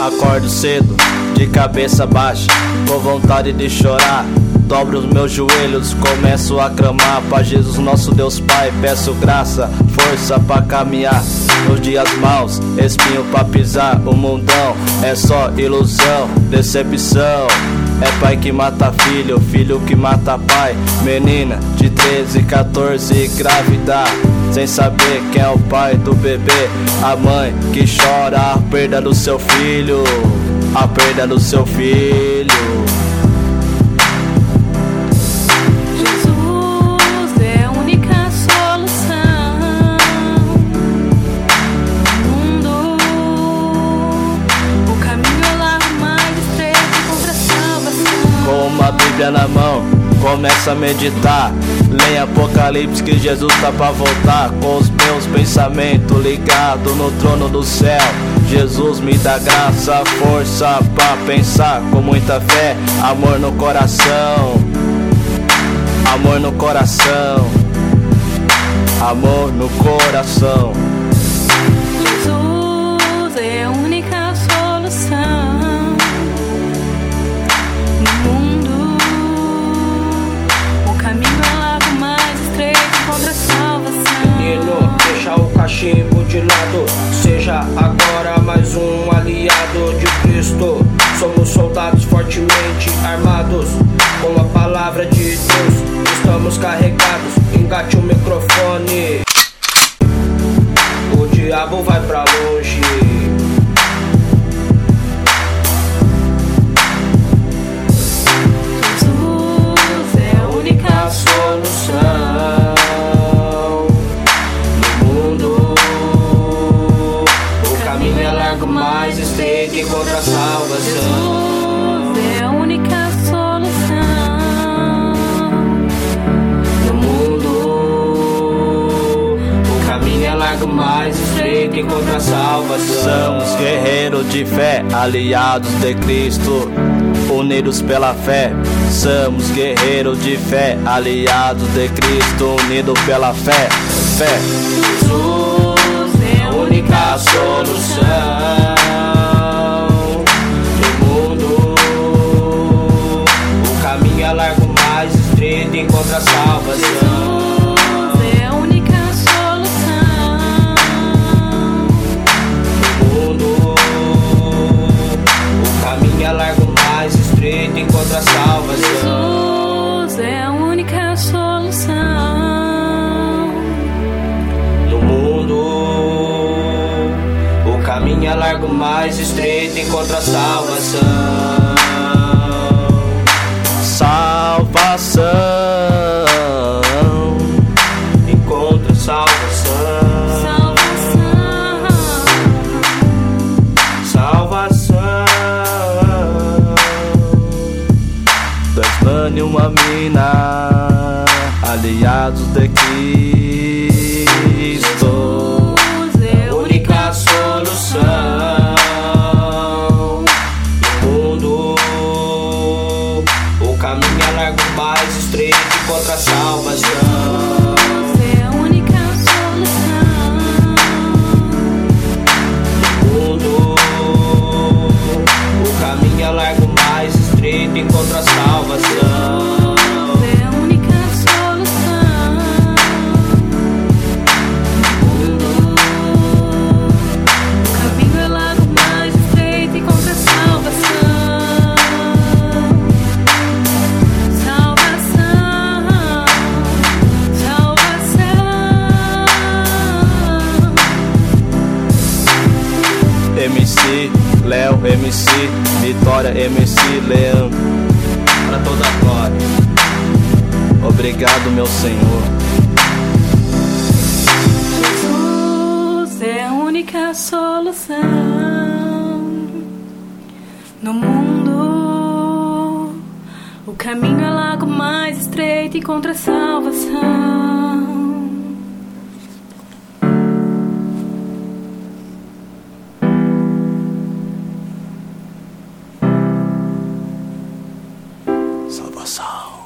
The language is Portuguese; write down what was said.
Acordo cedo, de cabeça baixa, com vontade de chorar. Dobro os meus joelhos, começo a clamar pra Jesus, nosso Deus Pai. Peço graça, força pra caminhar nos dias maus, espinho pra pisar. O mundão é só ilusão, decepção. É pai que mata filho, filho que mata pai. Menina de 13, 14, grávida, sem saber quem é o pai do bebê. A mãe que chora a perda do seu filho, a perda do seu filho. A Bíblia na mão, começa a meditar. Leia Apocalipse que Jesus tá pra voltar. Com os meus pensamentos ligados no trono do céu, Jesus me dá graça, força pra pensar com muita fé. Amor no coração, amor no coração, amor no coração. Jesus é a única solução. Deixa o cachimbo de lado, seja agora mais um aliado de Cristo. Somos soldados fortemente armados com a palavra de Deus. Estamos carregados, engate o microfone. O diabo vai pra longe. Jesus é a única solução. Mais estreito encontra a salvação. Jesus é a única solução. No mundo, o caminho é largo, mais estreito encontra a salvação. Somos guerreiros de fé, aliados de Cristo, unidos pela fé. Somos guerreiros de fé, aliados de Cristo, unidos pela fé. Fé. Jesus é a única solução. No mundo, o caminho é largo, mais estreito encontra a salvação. Jesus é a única solução. No mundo, o caminho é largo, mais estreito encontra a salvação. Jesus é a única solução. No mundo, o caminho é largo, mais estreito encontra a salvação. Salvação, encontra salvação. Salvação. dois manos e uma mina, aliados de Cristo. É a única solução. No mundo, o caminho é largo, mais estreito encontra a salvação. É a única solução. No mundo, o caminho é largo, mais estreito encontra a salvação. É a única solução. O caminho é largo, mais estreito encontra a salvação. Salvação, salvação. MC Léo, MC Vitória, MC Leão, pra toda a glória. Obrigado, meu Senhor. Jesus é a única solução. No mundo, o caminho é largo, mais estreito encontra a salvação. Salvação.